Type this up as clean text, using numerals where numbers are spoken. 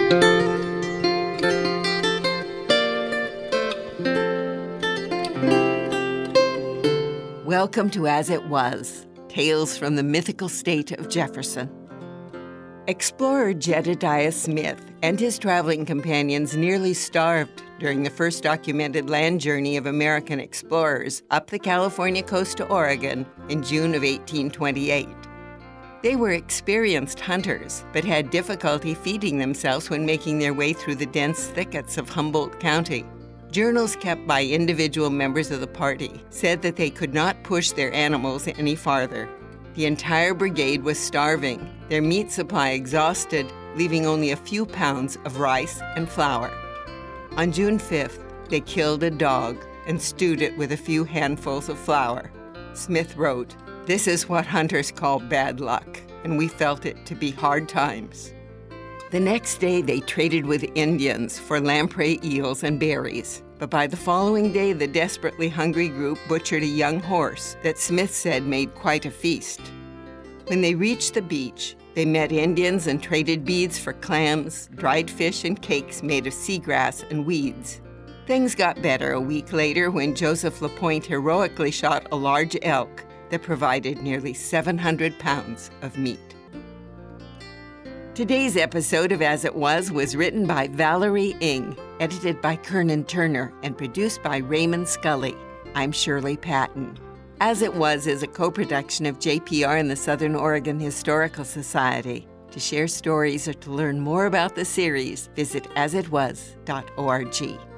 Welcome to As It Was, Tales from the Mythical State of Jefferson. Explorer Jedediah Smith and his traveling companions nearly starved during the first documented land journey of American explorers up the California coast to Oregon in June of 1828. They were experienced hunters, but had difficulty feeding themselves when making their way through the dense thickets of Humboldt County. Journals kept by individual members of the party said that they could not push their animals any farther. The entire brigade was starving, their meat supply exhausted, leaving only a few pounds of rice and flour. On June 5th, they killed a dog and stewed it with a few handfuls of flour. Smith wrote, "This is what hunters call bad luck, and we felt it to be hard times." The next day, they traded with Indians for lamprey eels and berries. But by the following day, the desperately hungry group butchered a young horse that Smith said made quite a feast. When they reached the beach, they met Indians and traded beads for clams, dried fish, and cakes made of seagrass and weeds. Things got better a week later when Joseph LaPointe heroically shot a large elk that provided nearly 700 pounds of meat. Today's episode of As It Was written by Valerie Ng, edited by Kernan Turner, and produced by Raymond Scully. I'm Shirley Patton. As It Was is a co-production of JPR and the Southern Oregon Historical Society. To share stories or to learn more about the series, visit asitwas.org.